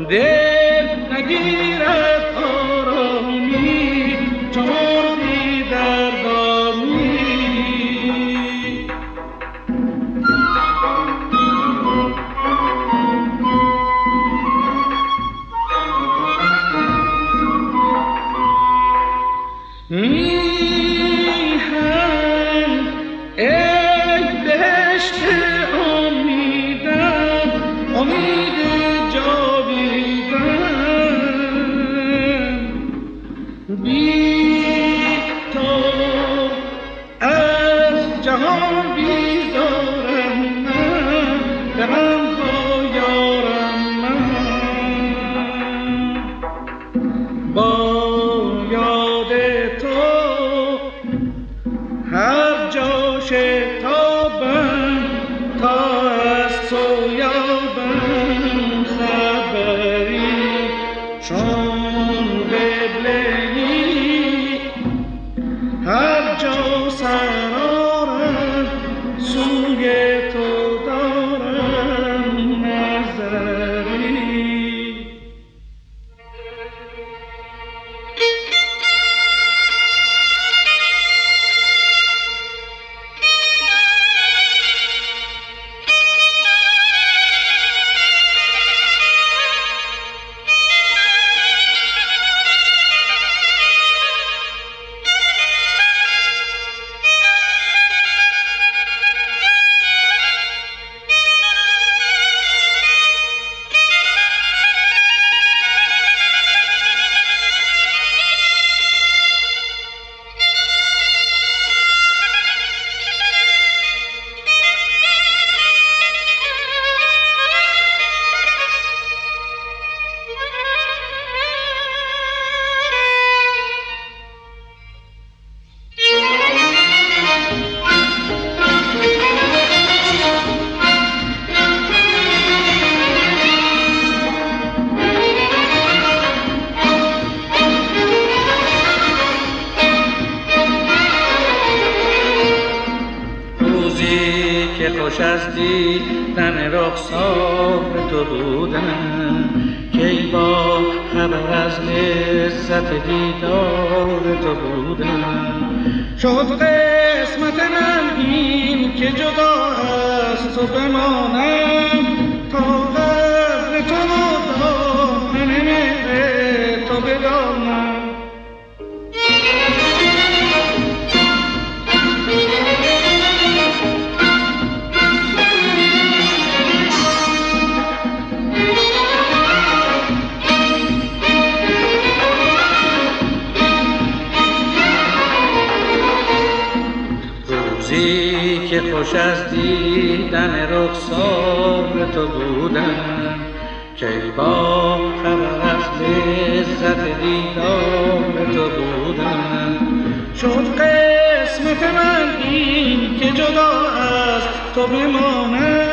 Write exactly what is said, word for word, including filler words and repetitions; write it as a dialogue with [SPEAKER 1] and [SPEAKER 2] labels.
[SPEAKER 1] دل نگیرد آرامی چو مرغی در دامی. میهن ای بهشت امیدم، امید جاویدم، بی تو از جهان بیزارم من، به غم ها یارم من. با یاد تو هر جا شتابم، تا از تو یابم خبری چون قبله‌ای. هر جا سر آرم سوی تو دارم نظری. که خوش از دیدن رخسار تو بودم، که ای با خبر از لذت دیدار تو بودم. شد قسمت من این که جدا از تو بمانم، تا قدر تو و دامن مهر تو بدانم. روزی که خوش از دیدن رخسار تو بودم، که با خبر از لذت دیدار تو بودم. شد قسمت من این که جدا از تو بمانم،